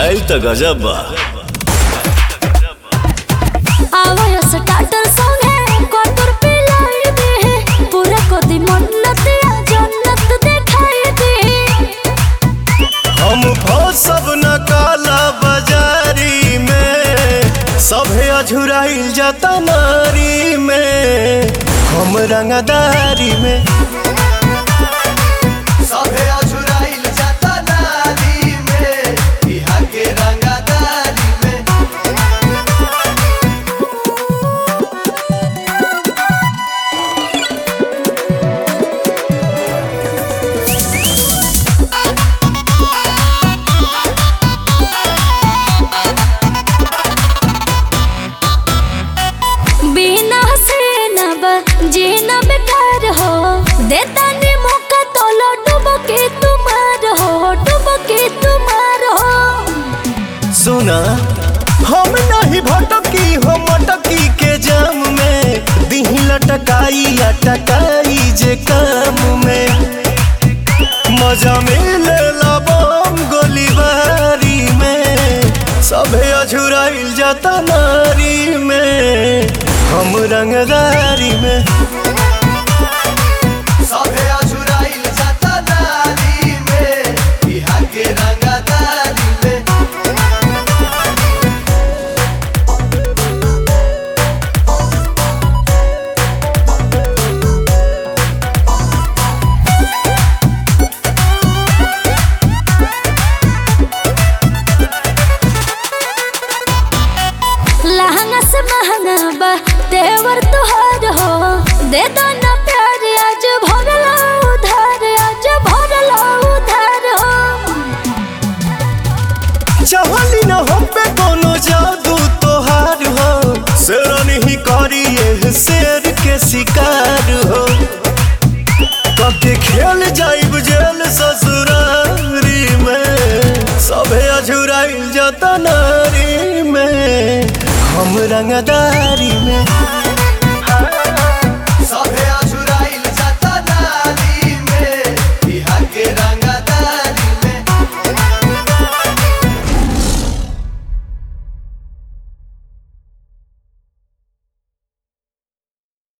Style तो गजब बा। आवाया स्टार्टर सॉन्ग है कोतुर पिलाई दे पूरा कोदी मन्नत या जन्नत दिखाई दे। हम सब न काला बाजारी में सभे अझुराइल जाता नारी में हम रंगदारी में सभे अझुराइल जाता नारी में बिहार के रंगदारी में। बिना से न जीना बेकार हो देता ने मौका तो लो डूबो के तुम्हार हो डूबो के तुम्हार हो। सुना हम नहीं भटकी हो मटकी के जाम में दिही लटकाई अटकाई जे काम में मजा मिले बम गोलीबारी में सभे अझुराइल जाता नारी में हम रंगदारी में सभे अझुराइल जाता नारी में बिहार के रंगदारी में। लहंगा से महंगा बा तेवर तुहार हो दे दो ना प्यार आज भरला उधार आज भरला उधार हो। चाहली न हम पे कोनो जादू तोहार हो शेरनी ही करी ये शेर के शिकार हो कब खेल जाइब जेल ससुरारी में सभे अझुराइल जाता नारी में हम रंगदारी में।